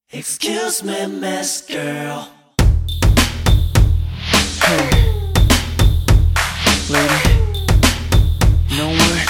Excuse me, Miss Girl. Hey, lady, no word.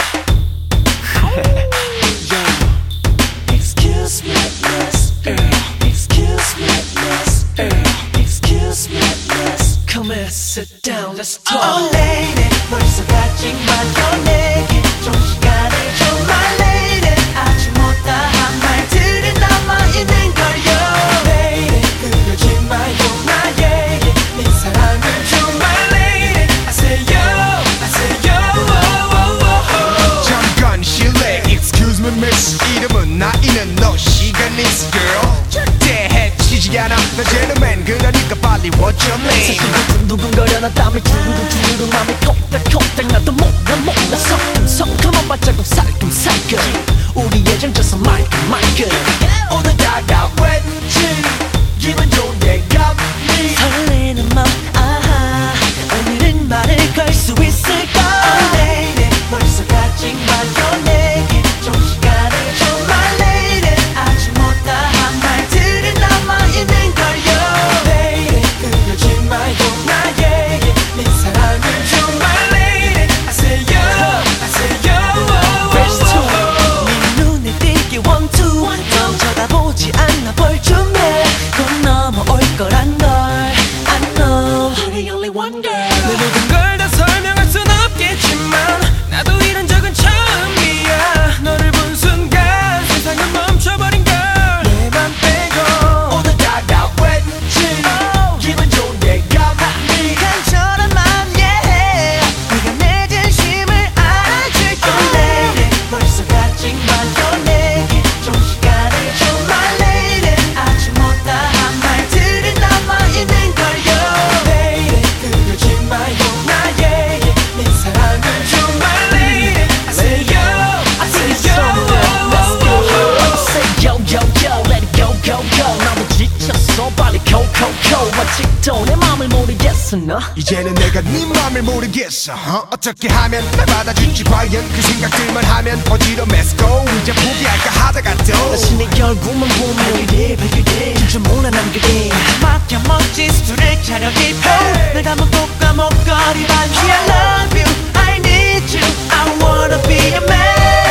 Yo. Excuse me, Miss Girl. Excuse me, Miss Girl. Excuse me, Miss. Come here, sit down, let's talk. Oh, lady, 벌써 가지 마요 내게 좀 시간을 줘, my lady. 아직 못다한 말들이 남아있는 걸요. Lady, 그러지 마요 나에게 네 사랑을 줘, my lady. I say yo, I say yo. 잠깐 실례 Excuse me miss 이름은 나이는 너 시간 있어 girl 절대 해치지 않아 나 gentleman 그러니까 빨리 what's your name 사실 두근거려 나 땀이 주르륵 맘이 콩닥콩닥 나도 몰라 성큼한 발자국 살금살금 우리의 정체서 마이크 오늘 다가온 왠지 기분 좋은 예감이 설레는 맘 아하 오늘은 말을 걸 수 있을까 Oh lady 벌써 가지 마요 내게 좀 시간을 줘 my lady 아직 못다한 말들이 남아있는 걸요 Lady 그러지 마요 나에게 네 사랑을 줘 my lady I say yo I say yo Verse 2 네 눈에 띄게 1, 2 쳐다보지 않나 볼쯤에 곧 넘어올 거란 걸 I know You're the only one girl 내 모든 걸 다 설명할 순 없겠지만 나도 이런 적은 처음이야 너를 본 순간 세상은 멈춰버린 걸 내 맘 빼고 오늘 다가온 왠지 기분 좋은 예감이 간절한 맘 yeah 네가 내 진심을 알아줄게 lady 벌써 가지 마요 내게 좀 시간을 줘 my lady 아직 못다한 말들이 남아있는 걸요 Lady 그러지 마요 나에게 네 사랑을 줘 my lady I say yo I say yo Let's go Say yo yo yo let it go go go 너무 지쳤어 빨리 go go go 아직도 내 맘을 모르겠어 너 이제는 내가 네 맘을 모르겠어 어떻게 하면 날 받아줄지 과연 그 생각들만 하면 어지러워 Let's go 이제 포기할까 하다가 또 자신의 결국만 보면 발견해 진짜 몰라 난 그게 막혀 멋진 술을 차려 깊어 내가 먹고가 먹거리 반지 I love you I need you I wanna be a man